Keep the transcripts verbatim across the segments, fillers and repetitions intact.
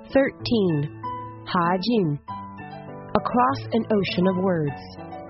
thirteen. Hajin. Across an Ocean of Words.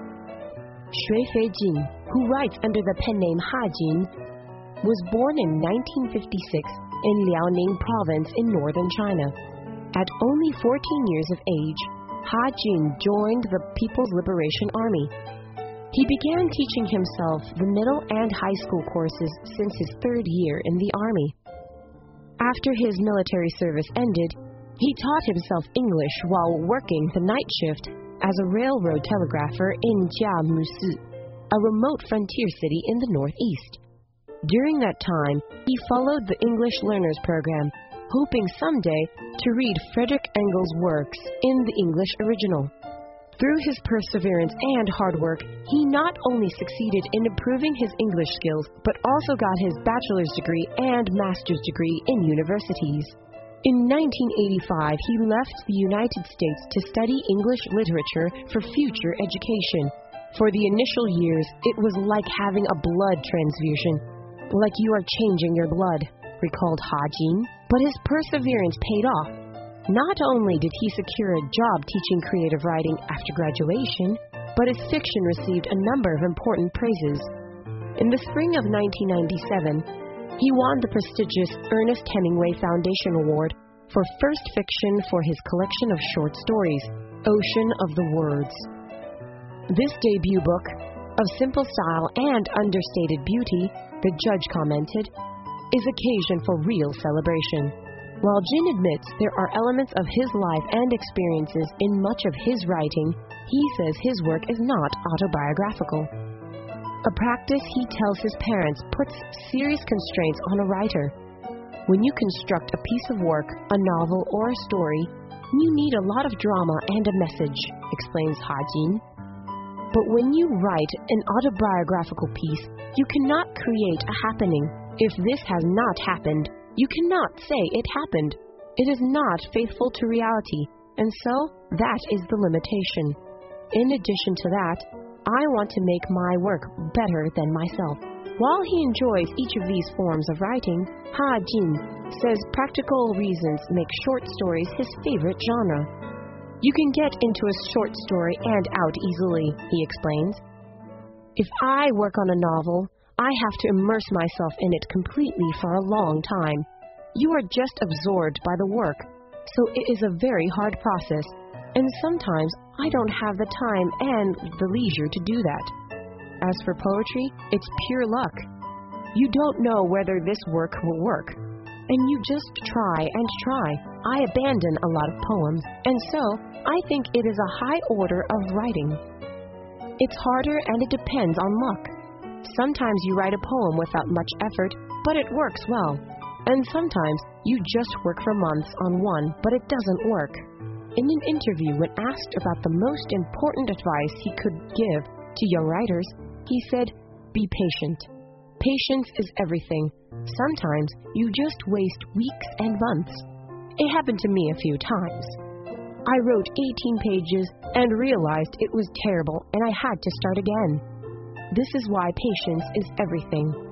Shui Feijin, who writes under the pen name Hajin, was born in nineteen fifty-six in Liaoning Province in northern China. At only fourteen years of age, Hajin joined the People's Liberation Army. He began teaching himself the middle and high school courses since his third year in the army. After his military service ended, he taught himself English while working the night shift as a railroad telegrapher in Jiamusi, a remote frontier city in the northeast. During that time, he followed the English Learners Program, hoping someday to read Frederick Engels' works in the English original. Through his perseverance and hard work, he not only succeeded in improving his English skills, but also got his bachelor's degree and master's degree in universities. In nineteen eighty-five, he left the United States to study English literature for future education. For the initial years, it was like having a blood transfusion, like you are changing your blood, recalled Hajin. But his perseverance paid off. Not only did he secure a job teaching creative writing after graduation, but his fiction received a number of important praises. In the spring of nineteen ninety-seven, he won the prestigious Ernest Hemingway Foundation Award for first fiction for his collection of short stories, Ocean of the Words. This debut book, of simple style and understated beauty, the judge commented, is occasion for real celebration. While Jin admits there are elements of his life and experiences in much of his writing, he says his work is not autobiographical. A practice he tells his parents puts serious constraints on a writer. When you construct a piece of work, a novel or a story, you need a lot of drama and a message, explains Hajin. But when you write an autobiographical piece, you cannot create a happening. If this has not happened, you cannot say it happened. It is not faithful to reality, and so that is the limitation. In addition to that, I want to make my work better than myself. While he enjoys each of these forms of writing, Hajin says practical reasons make short stories his favorite genre. You can get into a short story and out easily, he explains. If I work on a novel, I have to immerse myself in it completely for a long time. You are just absorbed by the work, so it is a very hard process, and sometimes I don't have the time and the leisure to do that. As for poetry, it's pure luck. You don't know whether this work will work, and you just try and try. I abandon a lot of poems, and so I think it is a high order of writing. It's harder and it depends on luck. Sometimes you write a poem without much effort, but it works well. And sometimes you just work for months on one, but it doesn't work. In an interview, when asked about the most important advice he could give to young writers, he said, "Be patient. Patience is everything. Sometimes you just waste weeks and months." It happened to me a few times. I wrote eighteen pages and realized it was terrible, and I had to start again. This is why patience is everything.